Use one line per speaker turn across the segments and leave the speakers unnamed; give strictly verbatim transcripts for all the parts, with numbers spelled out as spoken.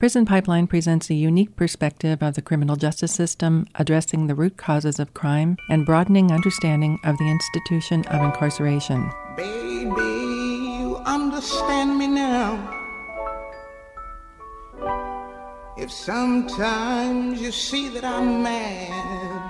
Prison Pipeline presents a unique perspective of the criminal justice system, addressing the root causes of crime and broadening understanding of the institution of incarceration.
Baby, you understand me now. If sometimes you see that I'm mad,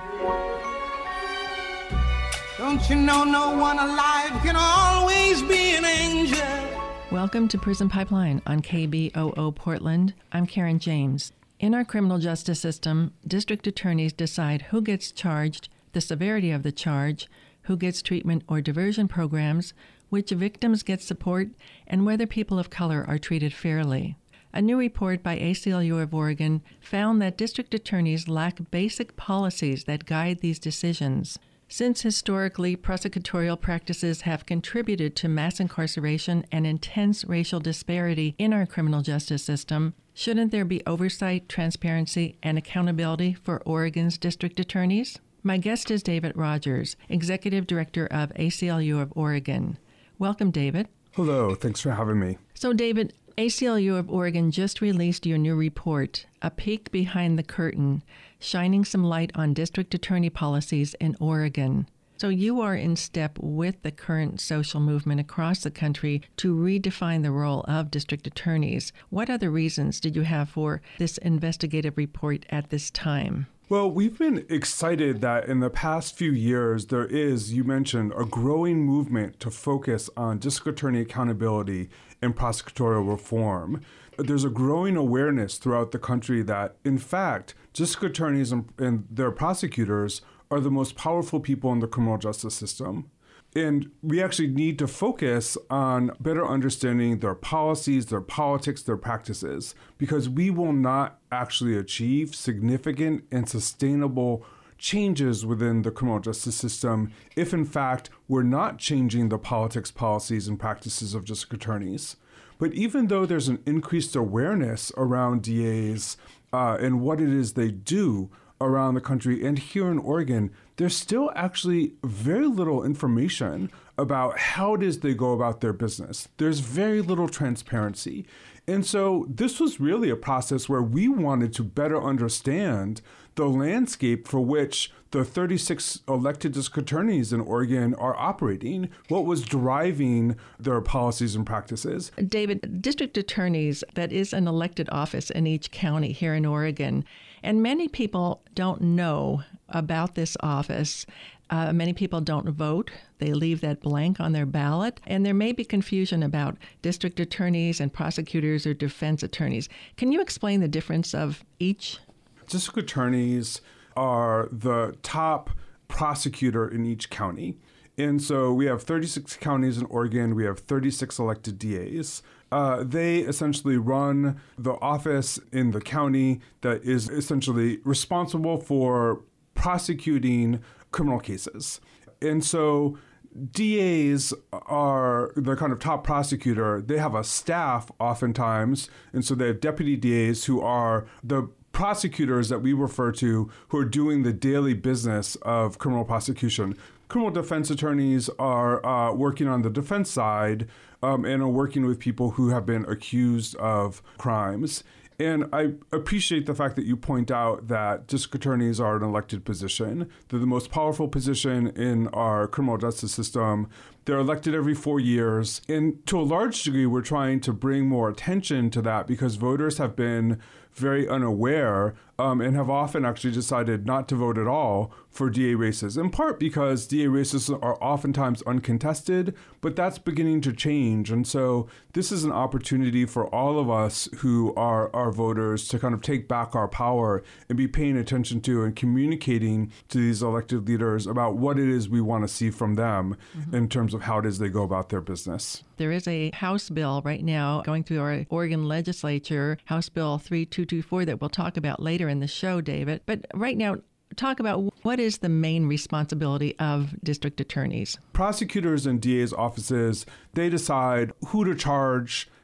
don't you know no one alive can always be an angel?
Welcome to Prison Pipeline on K B O O Portland. I'm Karen James. In our criminal justice system, district attorneys decide who gets charged, the severity of the charge, who gets treatment or diversion programs, which victims get support, and whether people of color are treated fairly. A new report by A C L U of Oregon found that district attorneys lack basic policies that guide these decisions. Since historically prosecutorial practices have contributed to mass incarceration and intense racial disparity in our criminal justice system, shouldn't there be oversight, transparency, and accountability for Oregon's district attorneys? My guest is David Rogers, Executive Director of A C L U of Oregon. Welcome, David.
Hello, thanks for having me.
So, David, A C L U of Oregon just released your new report, A Peek Behind the Curtain, shining some light on district attorney policies in Oregon. So you are in step with the current social movement across the country to redefine the role of district attorneys. What other reasons did you have for this investigative report at this time?
Well, we've been excited that in the past few years, there is, you mentioned, a growing movement to focus on district attorney accountability and prosecutorial reform. There's a growing awareness throughout the country that, in fact, district attorneys and, and their prosecutors are the most powerful people in the criminal justice system. And we actually need to focus on better understanding their policies, their politics, their practices, because we will not actually achieve significant and sustainable changes within the criminal justice system if, in fact, we're not changing the politics, policies, and practices of district attorneys. But even though there's an increased awareness around D As uh, and what it is they do around the country and here in Oregon, there's still actually very little information about how it is they go about their business. There's very little transparency. And so this was really a process where we wanted to better understand the landscape for which the thirty-six elected district attorneys in Oregon are operating, what was driving their policies and practices.
David, district attorneys, that is an elected office in each county here in Oregon, and many people don't know about this office. Uh, many people don't vote. They leave that blank on their ballot, and there may be confusion about district attorneys and prosecutors or defense attorneys. Can you explain the difference of each?
District attorneys are the top prosecutor in each county. And so we have thirty-six counties in Oregon. We have thirty-six elected D As. Uh, they essentially run the office in the county that is essentially responsible for prosecuting criminal cases. And so D As are the kind of top prosecutor. They have a staff oftentimes. And so they have deputy D As who are the prosecutors that we refer to who are doing the daily business of criminal prosecution. Criminal defense attorneys are uh, working on the defense side um, and are working with people who have been accused of crimes. And I appreciate the fact that you point out that district attorneys are an elected position. They're the most powerful position in our criminal justice system. They're elected every four years. And to a large degree, we're trying to bring more attention to that because voters have been very unaware um, and have often actually decided not to vote at all for D A races, in part because D A races are oftentimes uncontested, but that's beginning to change. And so this is an opportunity for all of us who are our voters to kind of take back our power and be paying attention to and communicating to these elected leaders about what it is we want to see from them mm-hmm. in terms of how it is they go about their business.
There is a House bill right now going through our Oregon legislature, House Bill three two two four, that we'll talk about later in the show, David. But right now, talk about what is the main responsibility of district attorneys?
Prosecutors and D A's offices, they decide who to charge,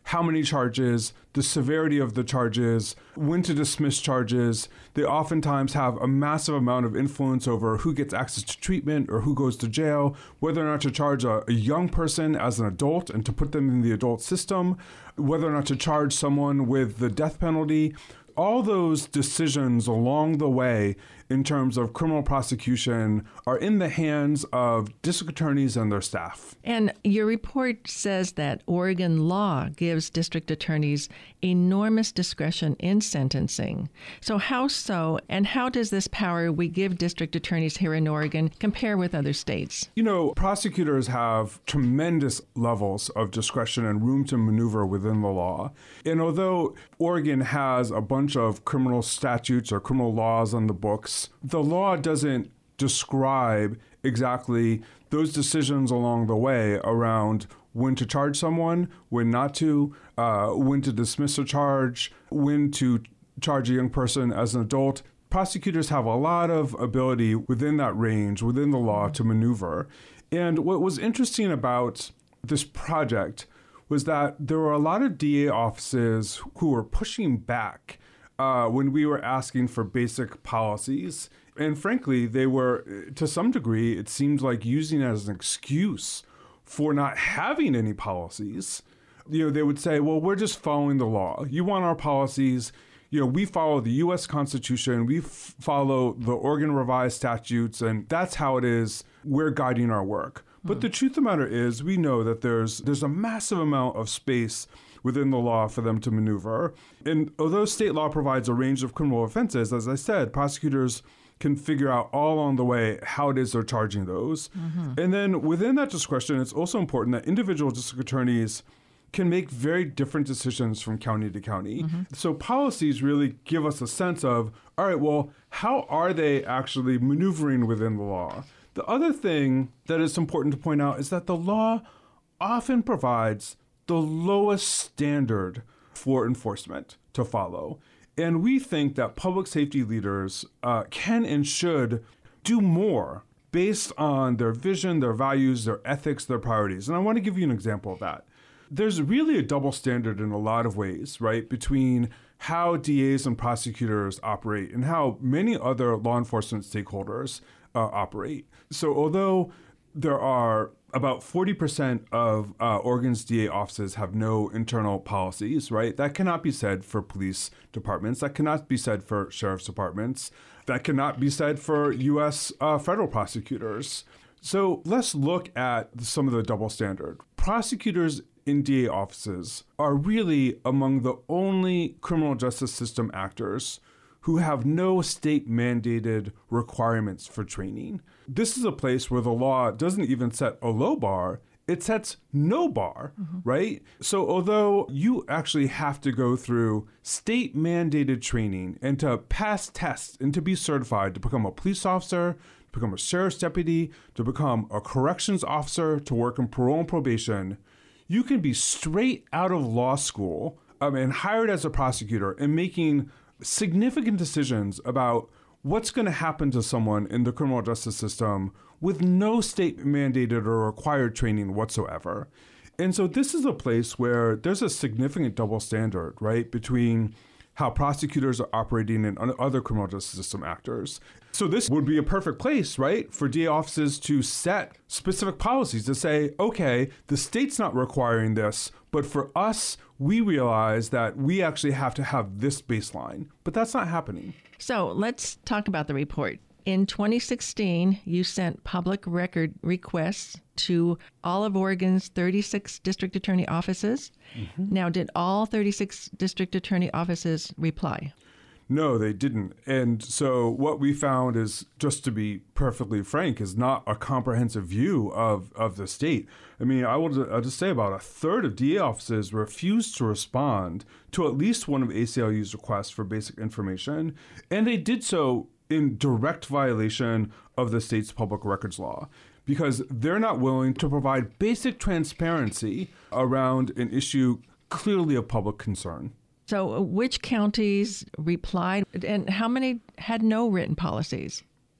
how many charges, the severity of the charges, when to dismiss charges. They oftentimes have a massive amount of influence over who gets access to treatment or who goes to jail, whether or not to charge a, a young person as an adult and to put them in the adult system, whether or not to charge someone with the death penalty. All those decisions along the way in terms of criminal prosecution are in the hands of district attorneys and their staff.
And your report says that Oregon law gives district attorneys enormous discretion in sentencing. So how so, and how does this power we give district attorneys here in Oregon compare with other states?
You know, prosecutors have tremendous levels of discretion and room to maneuver within the law. And although Oregon has a bunch of criminal statutes or criminal laws on the books, the law doesn't describe exactly those decisions along the way around when to charge someone, when not to, uh, when to dismiss a charge, when to charge a young person as an adult. Prosecutors have a lot of ability within that range, within the law, to maneuver. And what was interesting about this project was that there were a lot of D A offices who were pushing back uh, when we were asking for basic policies. And frankly, they were, to some degree, it seemed like using it as an excuse for not having any policies. You know, they would say, well, we're just following the law. You want our policies. You know, we follow the U S Constitution. We f- follow the Oregon Revised Statutes, and that's how it is. We're guiding our work. But mm. the truth of the matter is, we know that there's there's a massive amount of space within the law for them to maneuver. And although state law provides a range of criminal offenses, as I said, prosecutors can figure out all along the way how it is they're charging those. Mm-hmm. And then within that discretion, it's also important that individual district attorneys can make very different decisions from county to county. Mm-hmm. So policies really give us a sense of, all right, well, how are they actually maneuvering within the law? The other thing that is important to point out is that the law often provides the lowest standard for enforcement to follow. And we think that public safety leaders uh, can and should do more based on their vision, their values, their ethics, their priorities. And I want to give you an example of that. There's really a double standard in a lot of ways, right, between how D As and prosecutors operate and how many other law enforcement stakeholders uh, operate. So although there are about forty percent of uh, Oregon's D A offices have no internal policies, right? That cannot be said for police departments. That cannot be said for sheriff's departments. That cannot be said for U S uh, federal prosecutors. So let's look at some of the double standard. Prosecutors in D A offices are really among the only criminal justice system actors who have no state-mandated requirements for training. This is a place where the law doesn't even set a low bar, it sets no bar, mm-hmm. right? So although you actually have to go through state-mandated training and to pass tests and to be certified to become a police officer, to become a sheriff's deputy, to become a corrections officer, to work in parole and probation, you can be straight out of law school um, and hired as a prosecutor and making significant decisions about what's going to happen to someone in the criminal justice system with no state mandated or required training whatsoever. And so this is a place where there's a significant double standard, right, between how prosecutors are operating and other criminal justice system actors. So this would be a perfect place, right, for D A offices to set specific policies to say, okay, the state's not requiring this, but for us, we realize that we actually have to have this baseline. But that's not happening.
So let's talk about the report. In twenty sixteen, you sent public record requests to all of Oregon's thirty-six district attorney offices. Mm-hmm. Now, did all thirty-six district attorney offices reply?
No, they didn't. And so what we found is, just to be perfectly frank, is not a comprehensive view of, of the state. I mean, I will I'll just say about a third of D A offices refused to respond to at least one of A C L U's requests for basic information. And they did so in direct violation of the state's public records law, because they're not willing to provide basic transparency around an issue clearly of public concern.
So which counties replied, and how many had no written policies?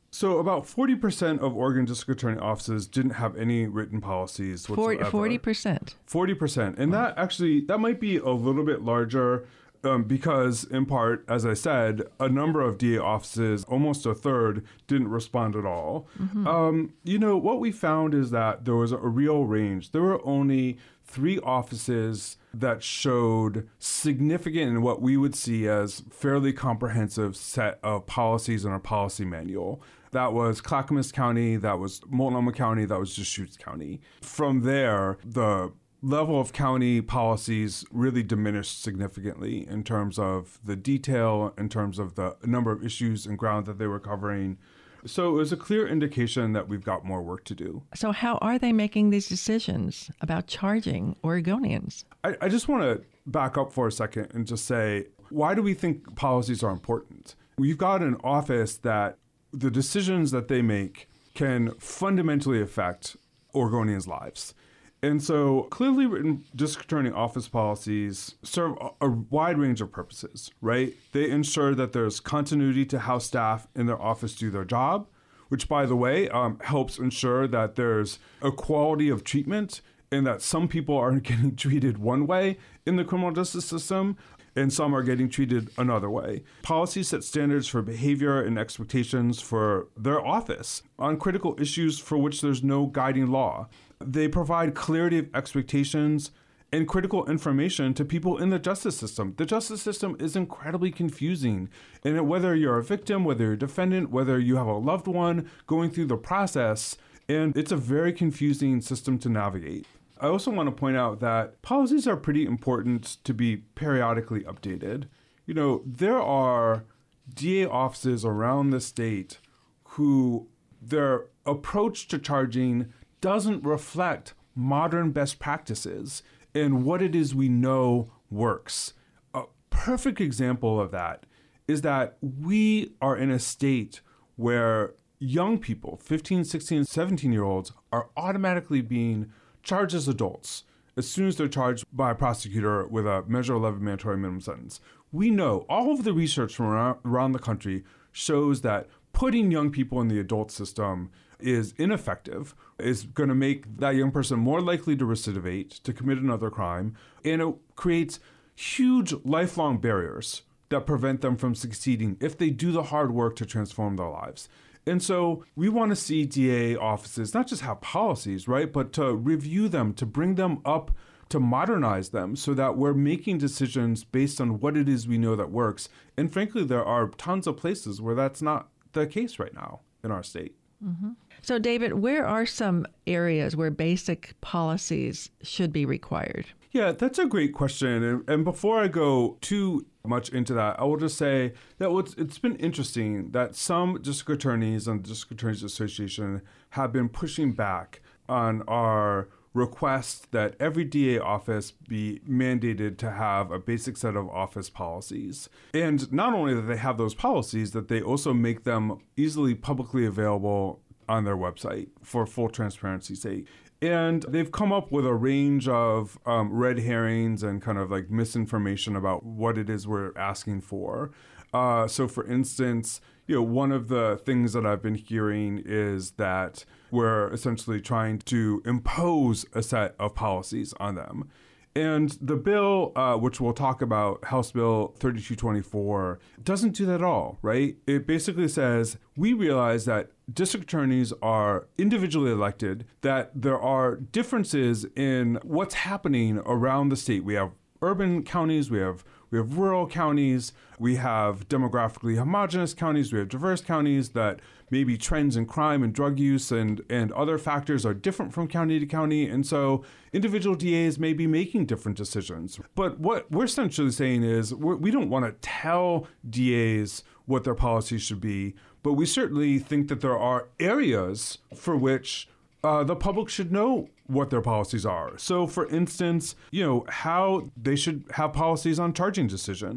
So about forty percent of Oregon District Attorney offices didn't have any written policies whatsoever.
forty percent.
forty percent. And that actually, that might be a little bit larger um, because in part, as I said, a number of D A offices, almost a third, didn't respond at all. Mm-hmm. Um, you know, what we found is that there was a real range. There were only three offices that showed significant and what we would see as fairly comprehensive set of policies in our policy manual. That was Clackamas County, that was Multnomah County, that was Deschutes County. From there, the level of county policies really diminished significantly in terms of the detail, in terms of the number of issues and ground that they were covering. So it was a clear indication that we've got more work to do.
So how are they making these decisions about charging Oregonians?
I, I just want to back up for a second and just say, why do we think policies are important? We've got an office that the decisions that they make can fundamentally affect Oregonians' lives. And so clearly written district attorney office policies serve a, a wide range of purposes, right? They ensure that there's continuity to how staff in their office do their job, which, by the way, um, helps ensure that there's equality of treatment and that some people are getting treated one way in the criminal justice system and some are getting treated another way. Policies set standards for behavior and expectations for their office on critical issues for which there's no guiding law. They provide clarity of expectations and critical information to people in the justice system. The justice system is incredibly confusing. And whether you're a victim, whether you're a defendant, whether you have a loved one going through the process, and it's a very confusing system to navigate. I also want to point out that policies are pretty important to be periodically updated. You know, there are D A offices around the state who their approach to charging doesn't reflect modern best practices and what it is we know works. A perfect example of that is that we are in a state where young people, fifteen, sixteen, seventeen year olds, are automatically being charged as adults as soon as they're charged by a prosecutor with a Measure eleven mandatory minimum sentence. We know all of the research from around, around the country shows that putting young people in the adult system is ineffective, is going to make that young person more likely to recidivate, to commit another crime, and it creates huge lifelong barriers that prevent them from succeeding if they do the hard work to transform their lives. And so we want to see D A offices not just have policies, right, but to review them, to bring them up, to modernize them so that we're making decisions based on what it is we know that works. And frankly, there are tons of places where that's not the case right now in our state.
Mm-hmm. So, David, where are some areas where basic policies should be required?
Yeah, that's a great question. And, and before I go too much into that, I will just say that what's, it's been interesting that some district attorneys and the District Attorneys Association have been pushing back on our request that every D A office be mandated to have a basic set of office policies. And not only that they have those policies, that they also make them easily publicly available on their website for full transparency's sake. And they've come up with a range of um, red herrings and kind of like misinformation about what it is we're asking for. Uh, so for instance, you know, one of the things that I've been hearing is that we're essentially trying to impose a set of policies on them. And the bill, uh, which we'll talk about, House Bill thirty-two twenty-four, doesn't do that at all, right? It basically says, we realize that district attorneys are individually elected, that there are differences in what's happening around the state. We have urban counties, we have we have rural counties, we have demographically homogenous counties, we have diverse counties that maybe trends in crime and drug use and, and other factors are different from county to county. And so individual D As may be making different decisions. But what we're essentially saying is we're, we don't want to tell D As what their policies should be, but we certainly think that there are areas for which uh, the public should know what their policies are. So for instance, you know, how they should have policies on charging decisions,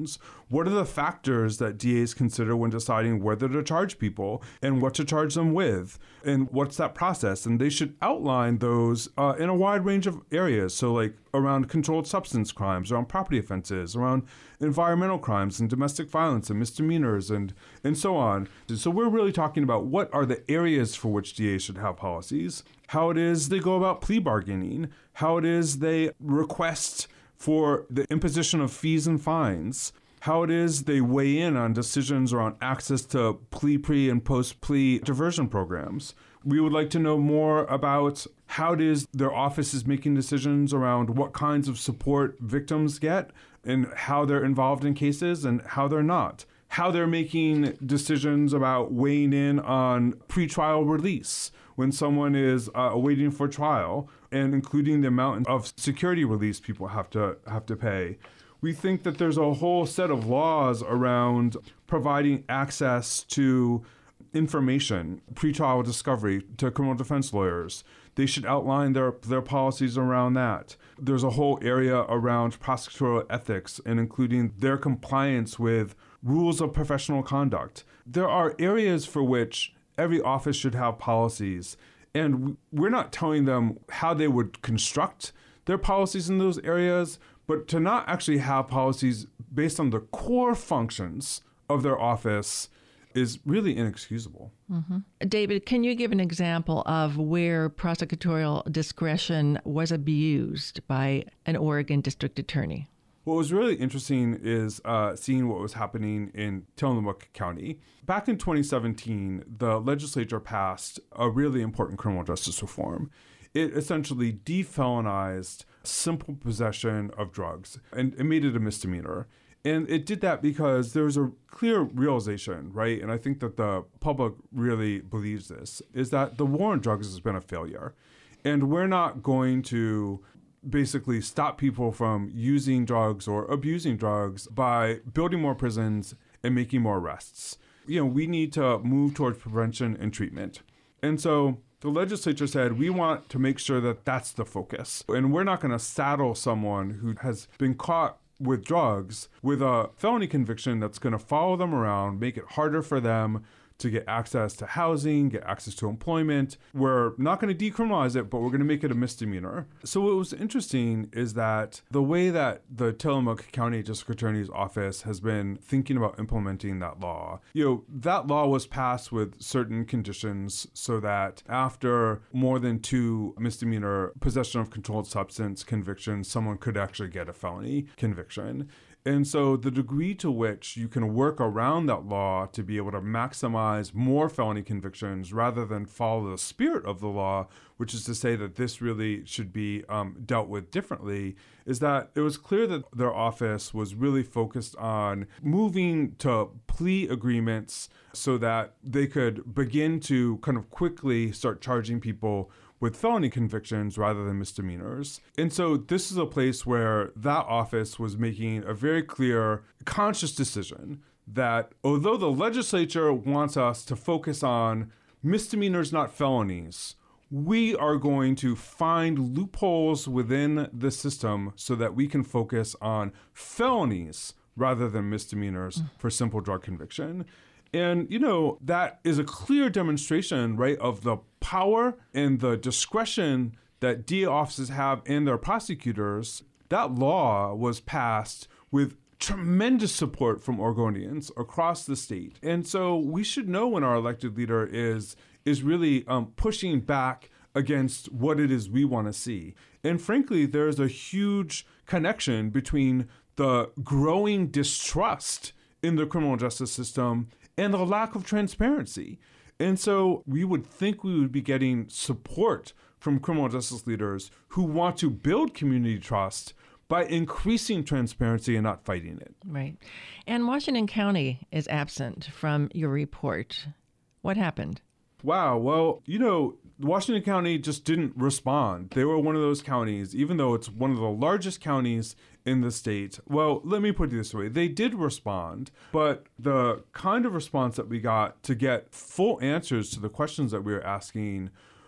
what are the factors that D As consider when deciding whether to charge people and what to charge them with, and what's that process? And they should outline those uh, in a wide range of areas. So like around controlled substance crimes, around property offenses, around environmental crimes and domestic violence and misdemeanors and, and so on. So we're really talking about what are the areas for which D As should have policies, how it is they go about plea bargaining, how it is they request for the imposition of fees and fines, how it is they weigh in on decisions around access to plea pre and post plea diversion programs. We would like to know more about how it is their office is making decisions around what kinds of support victims get and how they're involved in cases and how they're not. How they're making decisions about weighing in on pretrial release when someone is uh, awaiting for trial, and including the amount of security release people have to have to pay. We think that there's a whole set of laws around providing access to information, pretrial discovery to criminal defense lawyers. They should outline their, their policies around that. There's a whole area around prosecutorial ethics and including their compliance with rules of professional conduct. There are areas for which every office should have policies, and we're not telling them how they would construct their policies in those areas, but to not actually have policies based on the core functions of their office is really inexcusable.
Mm-hmm. David, can you give an example of where prosecutorial discretion was abused by an Oregon district attorney?
What was really interesting is uh, seeing what was happening in Tillamook County. Back in twenty seventeen, the legislature passed a really important criminal justice reform. It essentially defelonized simple possession of drugs and it made it a misdemeanor. And it did that because there was a clear realization, right? And I think that the public really believes this, is that the war on drugs has been a failure. And we're not going to basically stop people from using drugs or abusing drugs by building more prisons and making more arrests. You know, we need to move towards prevention and treatment. And so the legislature said, we want to make sure that that's the focus. And we're not going to saddle someone who has been caught with drugs with a felony conviction that's going to follow them around, make it harder for them to get access to housing, get access to employment. We're not going to decriminalize it, but we're going to make it a misdemeanor. So what was interesting is that the way that the Tillamook County District Attorney's Office has been thinking about implementing that law, you know, that law was passed with certain conditions so that after more than two misdemeanor possession of controlled substance convictions, someone could actually get a felony conviction. And so the degree to which you can work around that law to be able to maximize more felony convictions rather than follow the spirit of the law, which is to say that this really should be um, dealt with differently, is that it was clear that their office was really focused on moving to plea agreements so that they could begin to kind of quickly start charging people with felony convictions rather than misdemeanors. And so this is a place where that office was making a very clear, conscious decision that although the legislature wants us to focus on misdemeanors, not felonies, we are going to find loopholes within the system so that we can focus on felonies rather than misdemeanors mm. for simple drug conviction. And, you know, that is a clear demonstration, right, of the power and the discretion that D A offices have in their prosecutors. That law was passed with tremendous support from Oregonians across the state. And so we should know when our elected leader is is really um, pushing back against what it is we want to see. And frankly, there's a huge connection between the growing distrust in the criminal justice system and the lack of transparency. And so we would think we would be getting support from criminal justice leaders who want to build community trust by increasing transparency and not fighting it.
Right. And Washington County is absent from your report. What happened?
Wow. Well, you know, Washington County just didn't respond. They were one of those counties, even though it's one of the largest counties in the state. Well, let me put it this way. They did respond, but the kind of response that we got to get full answers to the questions that we were asking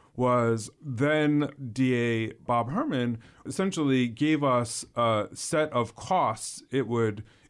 was then D A Bob Herman essentially gave us a set of costs it would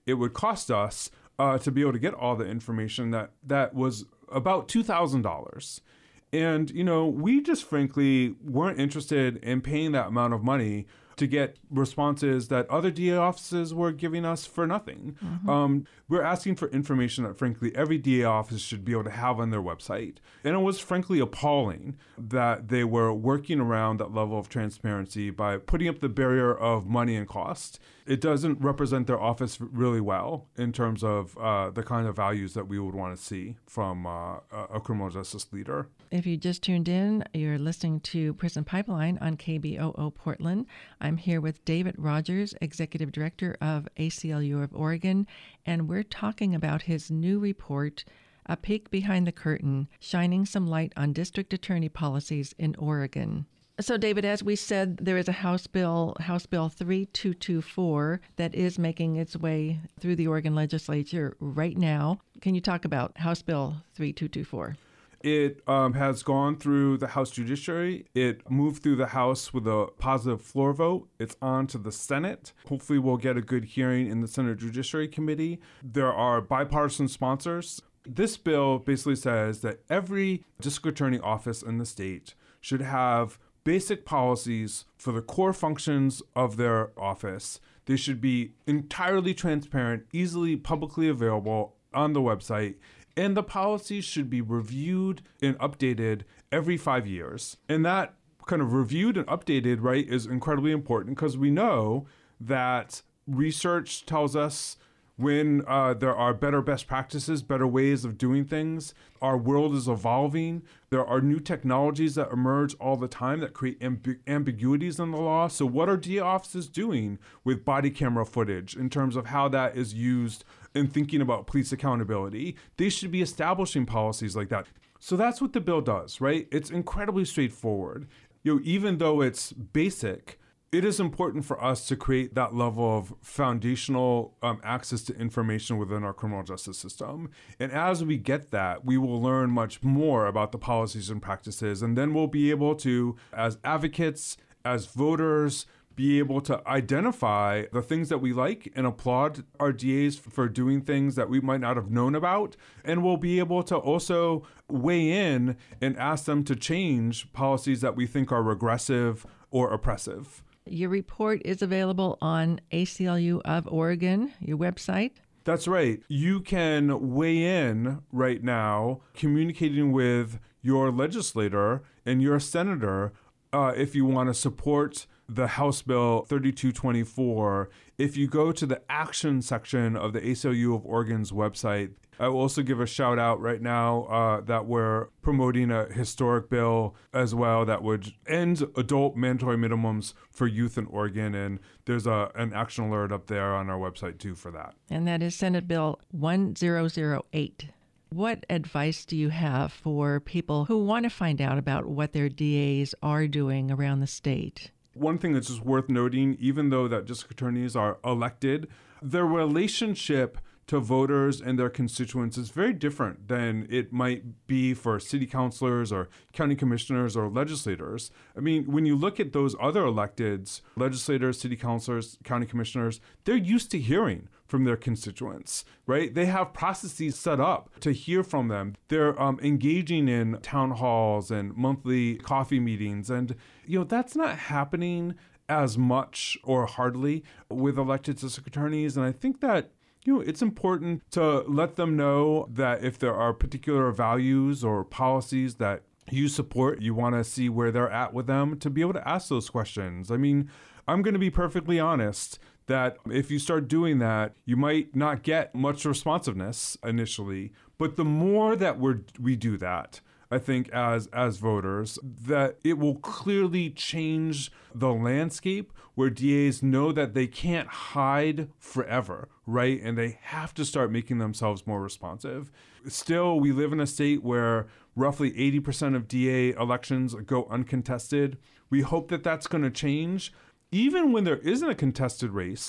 it would cost us uh, to be able to get all the information that that was about two thousand dollars. And, you know, we just frankly weren't interested in paying that amount of money to get responses that other D A offices were giving us for nothing. Mm-hmm. Um, we're asking for information that, frankly, every D A office should be able to have on their website. And it was, frankly, appalling that they were working around that level of transparency by putting up the barrier of money and cost. It doesn't represent their office really well in terms of uh, the kind of values that we would want to see from uh, a criminal justice leader.
If you just tuned in, you're listening to Prison Pipeline on K B O O Portland. I'm here with David Rogers, Executive Director of A C L U of Oregon, and we're talking about his new report, A Peek Behind the Curtain, shining some light on district attorney policies in Oregon. So, David, as we said, there is a House Bill, House Bill thirty-two twenty-four, that is making its way through the Oregon legislature right now. Can you talk about House Bill thirty-two twenty-four?
It um, has gone through the House Judiciary. It moved through the House with a positive floor vote. It's on to the Senate. Hopefully we'll get a good hearing in the Senate Judiciary Committee. There are bipartisan sponsors. This bill basically says that every district attorney office in the state should have basic policies for the core functions of their office. They should be entirely transparent, easily publicly available on the website. And the policies should be reviewed and updated every five years. And that kind of reviewed and updated, right, is incredibly important because we know that research tells us when uh, there are better best practices, better ways of doing things. Our world is evolving. There are new technologies that emerge all the time that create amb- ambiguities in the law. So what are D A offices doing with body camera footage in terms of how that is used in thinking about police accountability? They should be establishing policies like that. So that's what the bill does, right? It's incredibly straightforward. You know, even though it's basic, it is important for us to create that level of foundational um, access to information within our criminal justice system. And as we get that, we will learn much more about the policies and practices. And then we'll be able to, as advocates, as voters, be able to identify the things that we like and applaud our D As for doing things that we might not have known about. And we'll be able to also weigh in and ask them to change policies that we think are regressive or oppressive.
Your report is available on A C L U of Oregon, your website.
That's right. You can weigh in right now, communicating with your legislator and your senator uh, if you want to support the House Bill thirty-two twenty-four. If you go to the action section of the A C L U of Oregon's website, I will also give a shout out right now uh, that we're promoting a historic bill as well that would end adult mandatory minimums for youth in Oregon. And there's a an action alert up there on our website too for that.
And that is Senate Bill one thousand eight. What advice do you have for people who want to find out about what their D As are doing around the state?
One thing that's just worth noting, even though that district attorneys are elected, their relationship to voters and their constituents is very different than it might be for city councilors or county commissioners or legislators. I mean, when you look at those other electeds, legislators, city councilors, county commissioners, they're used to hearing from their constituents, right? They have processes set up to hear from them. They're um, engaging in town halls and monthly coffee meetings. And, you know, that's not happening as much or hardly with elected district attorneys. And I think that You know, it's important to let them know that if there are particular values or policies that you support, you want to see where they're at with them, to be able to ask those questions. I mean, I'm going to be perfectly honest that if you start doing that, you might not get much responsiveness initially. But the more that we're, we do that, I think as as voters, that it will clearly change the landscape where D As know that they can't hide forever, right? And they have to start making themselves more responsive. Still, we live in a state where roughly eighty percent of D A elections go uncontested. We hope that that's going to change. Even when there isn't a contested race,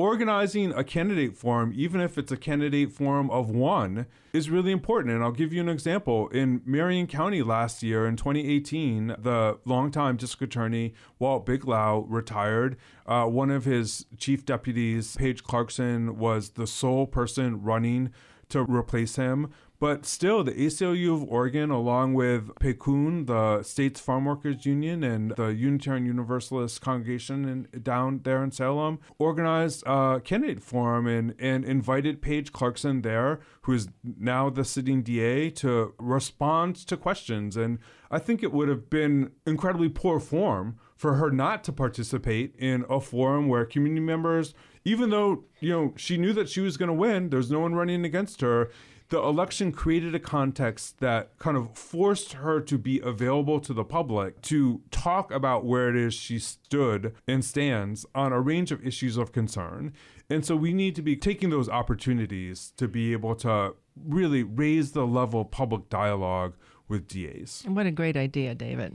organizing a candidate forum, even if it's a candidate forum of one, is really important. And I'll give you an example. In Marion County last year, in twenty eighteen, the longtime district attorney, Walt Biglau, retired. Uh, one of his chief deputies, Paige Clarkson, was the sole person running to replace him. But still, the A C L U of Oregon, along with PECUN, the state's farm workers union, and the Unitarian Universalist congregation in, down there in Salem, organized a candidate forum and, and invited Paige Clarkson there, who is now the sitting D A, to respond to questions. And I think it would have been incredibly poor form for her not to participate in a forum where community members, even though, you know, she knew that she was going to win, there's no one running against her, the election created a context that kind of forced her to be available to the public to talk about where it is she stood and stands on a range of issues of concern. And so we need to be taking those opportunities to be able to really raise the level of public dialogue with D As.
What a great idea, David.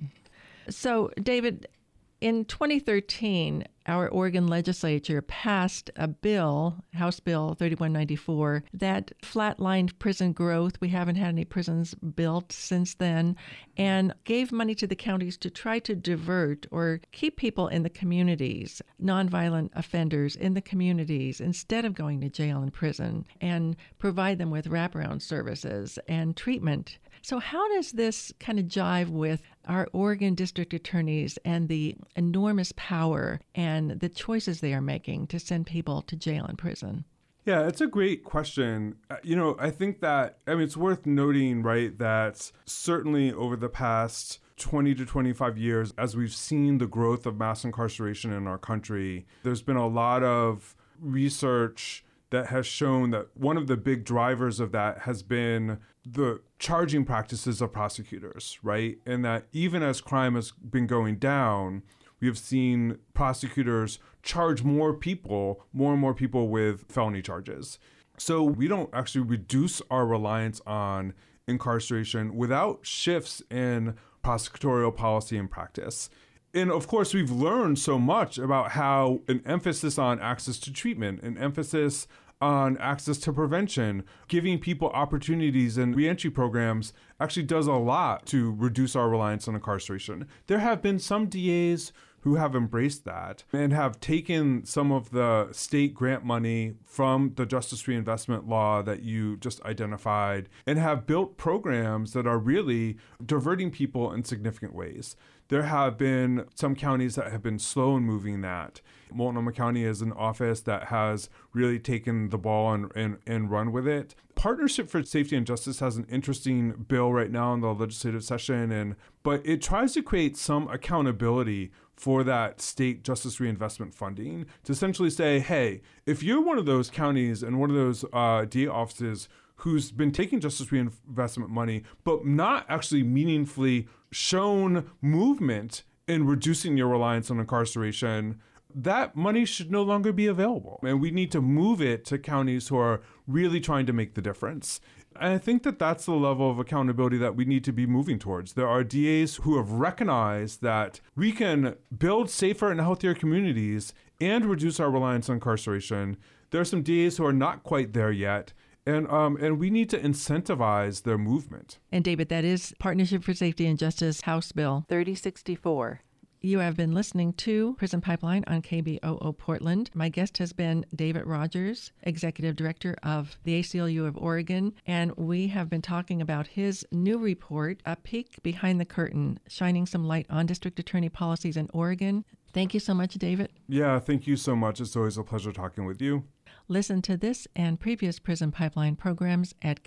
So, David, in twenty thirteen, our Oregon legislature passed a bill, House Bill thirty-one ninety-four, that flatlined prison growth. We haven't had any prisons built since then, and gave money to the counties to try to divert or keep people in the communities, nonviolent offenders in the communities, instead of going to jail and prison, and provide them with wraparound services and treatment. So how does this kind of jive with our Oregon district attorneys and the enormous power and the choices they are making to send people to jail and prison?
Yeah, it's a great question. Uh, you know, I think that, I mean, it's worth noting, right, that certainly over the past twenty to twenty-five years, as we've seen the growth of mass incarceration in our country, there's been a lot of research that has shown that one of the big drivers of that has been the charging practices of prosecutors, right? And that even as crime has been going down, we have seen prosecutors charge more people, more and more people with felony charges. So we don't actually reduce our reliance on incarceration without shifts in prosecutorial policy and practice. And of course, we've learned so much about how an emphasis on access to treatment, an emphasis on access to prevention, giving people opportunities and reentry programs actually does a lot to reduce our reliance on incarceration. There have been some D As who have embraced that and have taken some of the state grant money from the Justice Reinvestment Law that you just identified and have built programs that are really diverting people in significant ways. There have been some counties that have been slow in moving that. Multnomah County is an office that has really taken the ball and, and, and run with it. Partnership for Safety and Justice has an interesting bill right now in the legislative session, and but it tries to create some accountability for that state justice reinvestment funding to essentially say, hey, if you're one of those counties and one of those uh, D A offices who's been taking justice reinvestment money, but not actually meaningfully shown movement in reducing your reliance on incarceration, that money should no longer be available. And we need to move it to counties who are really trying to make the difference. And I think that that's the level of accountability that we need to be moving towards. There are D As who have recognized that we can build safer and healthier communities and reduce our reliance on incarceration. There are some D As who are not quite there yet. And um, and we need to incentivize their movement.
And David, that is Partnership for Safety and Justice House Bill thirty sixty-four. You have been listening to Prison Pipeline on K B O O Portland. My guest has been David Rogers, Executive Director of the A C L U of Oregon, and we have been talking about his new report, A Peek Behind the Curtain, shining some light on district attorney policies in Oregon. Thank you so much, David.
Yeah, thank you so much. It's always a pleasure talking with you.
Listen to this and previous Prison Pipeline programs at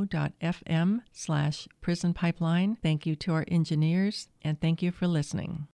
kboo.fm slash Prison Pipeline. Thank you to our engineers, and thank you for listening.